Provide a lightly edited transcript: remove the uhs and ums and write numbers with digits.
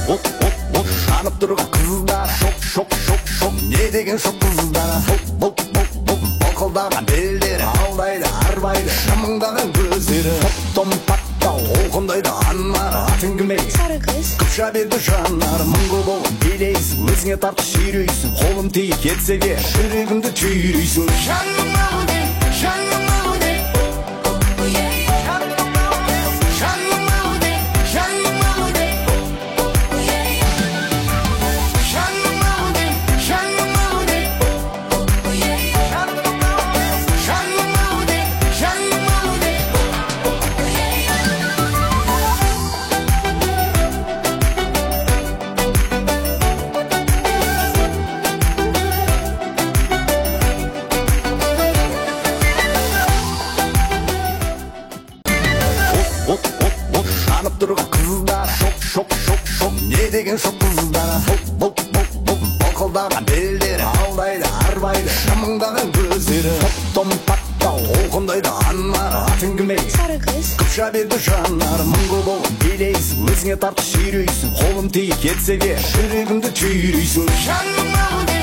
жанып тұрған қыздар шок не деген шок қыздар былқылдаған белдері алдайды арбайды жымыңдаған көздері топтом паттау олқындайды анар атың кім ей сары қыз қыпша берді жанар мұңғы болып билейсің өзіңе тартып сүйрейсің қолым тиіп кетсе де жүрегімді түйрейсің жаным ау деп жаным ау деп жаным ау деп жаным ау деп жаным ау деп жаным ау деп жаным ау деп жаным ау деп жанып тұрған қыздар шок не деген шок қыздар былқылдаған белдері алдайды арбайды жымыңдаған көздері топтом паттау олқындайды анар атың кім ей сары қыз қыпша берді жанар мұңғы болып билейсің өзіңе тартып сүйрейсің қолым тиіп кетсе де жүрегімді түйрейсің жаным ау